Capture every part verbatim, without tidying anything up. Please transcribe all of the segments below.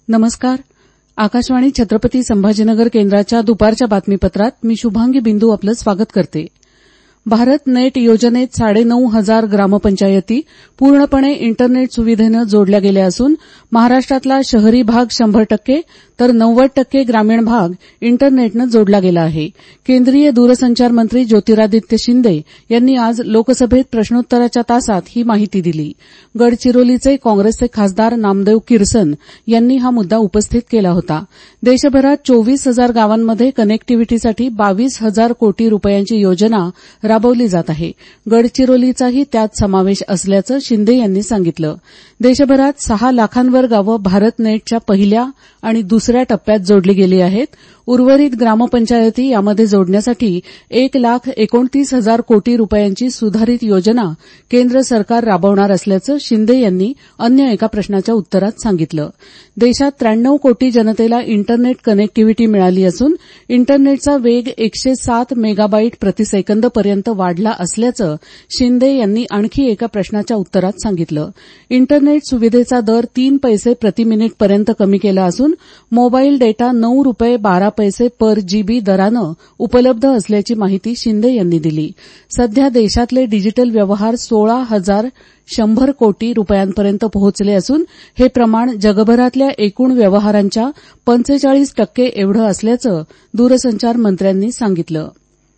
नमस्कार. आकाशवाणी छत्रपती संभाजीनगर केंद्राच्या दुपारच्या बातमीपत्रात मी शुभांगी बिंदू आपलं स्वागत करते. भारत नेट योजनेत साडेनऊ हजार ग्रामपंचायती पूर्णपणे इंटरनेट सुविधेनं जोडल्या गेल्या असून महाराष्ट्रातला शहरी भाग शंभर टक्के तर नव्वद टक्के ग्रामीण भाग इंटरनेटनं जोडला गेला आहे. केंद्रीय दूरसंचार मंत्री ज्योतिरादित्य शिंदे यांनी आज लोकसभेत प्रश्नोत्तराच्या तासात ही माहिती दिली. गडचिरोलीचे काँग्रेसचे खासदार नामदेव किरसन यांनी हा मुद्दा उपस्थित केला होता. देशभरात चोवीस हजार गावांमध्ये कनेक्टिव्हिटीसाठी बावीस हजार कोटी रुपयांची योजना राबवली जात आहे. गडचिरोलीचाही त्यात समावेश असल्याचं शिंदे यांनी सांगितलं. देशभरात सहा लाखांवर गावं भारत नेटच्या पहिल्या आणि दुसऱ्या टप्प्यात जोडली गेली आहेत. उर्वरित ग्रामपंचायती यामध्ये जोडण्यासाठी एक लाख एकोणतीस हजार कोटी रुपयांची सुधारित योजना केंद्र सरकार राबवणार असल्याचं शिंदे यांनी अन्य एका प्रश्नाच्या उत्तरात सांगितलं. देशात त्र्याण्णव कोटी जनतेला इंटरनेट कनेक्टिव्हिटी मिळाली असून इंटरनेटचा वेग एकशे सात मेगाबाईट प्रतिसेकंदपर्यंत वाढला असल्याचं शिंदे यांनी आणखी एका प्रश्नाच्या उत्तरात सांगितलं. इंटरनेट सुविधेचा दर तीन पैसे प्रतिमिनिटपर्यंत कमी केला असून मोबाईल डेटा नऊ रुपये बारा पैसे पर जीबी दरानं उपलब्ध असल्याची माहिती शिंदे यांनी दिली. सध्या देशातले डिजिटल व्यवहार सोळा हजार शंभर कोटी रुपयांपर्यंत पोहोचले असून हे प्रमाण जगभरातल्या एकूण व्यवहारांच्या पंचेचाळीस टक्के एवढं असल्याचं दूरसंचार मंत्र्यांनी सांगितलं.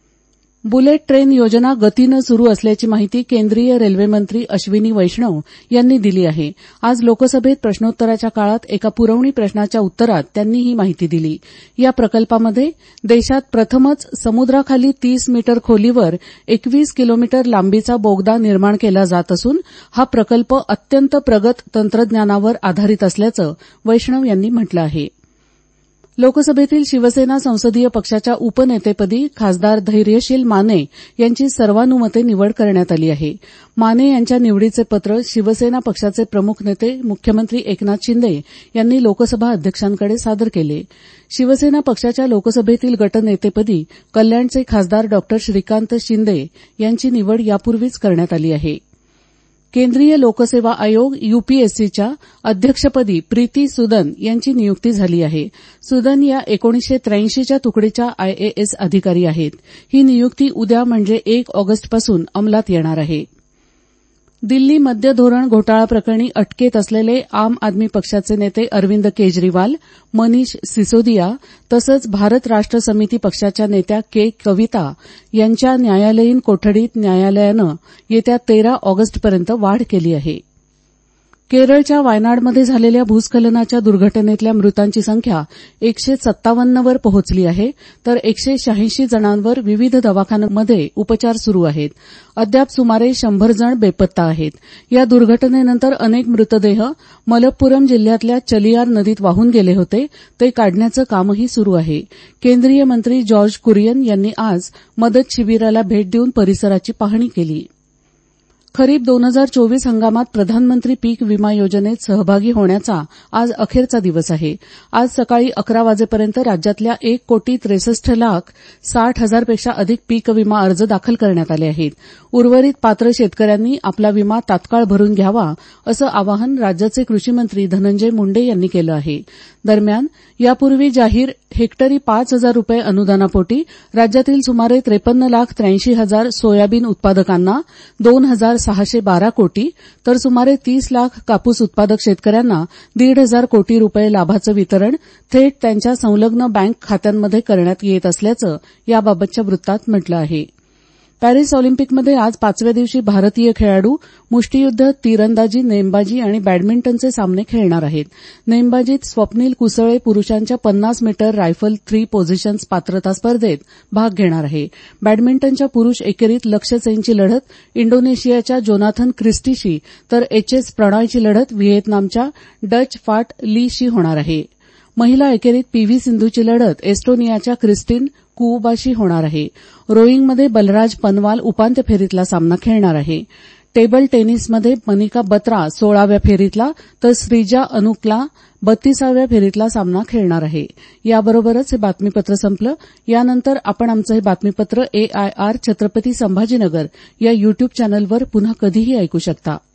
बुलेट ट्रेन योजना गतीनं सुरू असल्याची माहिती केंद्रीय रेल्वेमंत्री अश्विनी वैष्णव यांनी दिली आहे. आज लोकसभेत प्रश्नोत्तराच्या काळात एका पुरवणी प्रश्नाच्या उत्तरात त्यांनी ही माहिती दिली. या प्रकल्पामध्ये देशात प्रथमच समुद्राखाली तीस मीटर खोलीवर एकवीस किलोमीटर लांबीचा बोगदा निर्माण केला जात असून हा प्रकल्प अत्यंत प्रगत तंत्रज्ञानावर आधारित असल्याचं वैष्णव यांनी म्हटलं आहे. लोकसभेतील शिवसेना संसदीय पक्षाच्या उपनेतेपदी खासदार धैर्यशील माने यांची सर्वानुमते निवड करण्यात आली आहे. माने यांच्या निवडीचे पत्र शिवसेना पक्षाचे प्रमुख नेते मुख्यमंत्री एकनाथ शिंदे यांनी लोकसभा अध्यक्षांकडे सादर केले. शिवसेना पक्षाच्या लोकसभेतील गटनेतेपदी कल्याणचे खासदार डॉ श्रीकांत शिंदे यांची निवड यापूर्वीच करण्यात आली आहे. केंद्रीय लोकसेवा आयोग यूपीएससीच्या अध्यक्षपदी प्रीती सुदन यांची नियुक्ती झाली आहे. सुदन या एकोणीसशे त्र्याऐंशीच्या तुकडीच्या आयएएस अधिकारी आहेत. ही नियुक्ती उद्या म्हणजे एक ऑगस्टपासून अंमलात येणार आहे. दिल्ली मद्य धोरण घोटाळा प्रकरणी अटकेत असलेले आम आदमी पक्षाचे नेते अरविंद केजरीवाल, मनीष सिसोदिया तसंच भारत राष्ट्र समिती पक्षाच्या नेत्या के कविता यांच्या न्यायालयीन कोठडीत न्यायालयानं येत्या तेरा ऑगस्टपर्यंत वाढ केली आहे. केरळच्या वायनाडमध्ये झालेल्या भूस्खलनाच्या दुर्घटनेतल्या मृतांची संख्या एकशे सत्तावन्नवर पोहोचली आहे तर एकशे शहाऐंशी जणांवर विविध दवाखान्यांमध्ये उपचार सुरू आहेत. अद्याप सुमारे शंभर जण बेपत्ता आहेत. या दुर्घटनेनंतर अनेक मृतदेह मलप्पुरम जिल्ह्यातल्या चलियार नदीत वाहून गेले होते. ते काढण्याचं कामही सुरू आहे. केंद्रीय मंत्री जॉर्ज कुरियन यांनी आज मदत शिबिराला भेट देऊन परिसराची पाहणी केली. खरीप दोन हजार चोवीस हंगामात प्रधानमंत्री पीक विमा योजनेत सहभागी होण्याचा आज अखेरचा दिवस आहे. आज सकाळी अकरा वाजेपर्यंत राज्यातल्या एक कोटी त्रेसष्ट लाख साठ हजारपेक्षा अधिक पीक विमा अर्ज दाखल करण्यात आले आहेत. उर्वरित पात्र शेतकऱ्यांनी आपला विमा तात्काळ भरून घ्यावा असं आवाहन राज्याचे कृषीमंत्री धनंजय मुंडे यांनी केलं आहे. दरम्यान यापूर्वी जाहीर हेक्टरी पाच हजार रुपये अनुदानापोटी राज्यातील सुमारे त्रेपन्न लाख त्र्याऐंशी हजार सोयाबीन उत्पादकांना दोन हजार सहाशे बारा कोटी तर सुमारे तीस लाख कापूस उत्पादक शेतकऱ्यांना दीड हजार कोटी रुपये लाभाचं वितरण थेट त्यांच्या संलग्न बँक खात्यांमध्ये करण्यात येत असल्याचं याबाबतच्या वृत्तात म्हटलं आहे. पॅरिस ऑलिम्पिकमध्ये आज पाचव्या दिवशी भारतीय खेळाडू मुष्टियुद्ध, तीरंदाजी, नेमबाजी आणि बॅडमिंटनचे सामने खेळणार आहेत. नेमबाजीत स्वप्नील कुसळे पुरुषांच्या पन्नास मीटर रायफल थ्री पोझिशन्स पात्रता स्पर्धेत भाग घेणार आहे. बॅडमिंटनच्या पुरुष एकेरीत लक्ष्य सेनची लढत इंडोनेशियाच्या जोनाथन क्रिस्टीशी तर एच एस प्रणॉयची लढत व्हिएतनामच्या डच फाट लीशी होणार आहे. महिला एकेरीत पीव्ही सिंधूची लढत एस्टोनियाच्या क्रिस्टीन कुबाशी होणार आहे. रोईंगमध्ये बलराज पनवाल उपांत्य फेरीतला सामना खेळणार आहे. टेबल टेनिसमध्ये मनिका बत्रा सोळाव्या फेरीतला तर श्रीजा अनुकला बत्तीसाव्या फेरीतला सामना खेळणार आहे. याबरोबरच हे बातमीपत्र संपलं. यानंतर आपण आमचं हे बातमीपत्र एआयआर छत्रपती संभाजीनगर या युट्यूब चॅनलवर पुन्हा कधीही ऐकू शकता.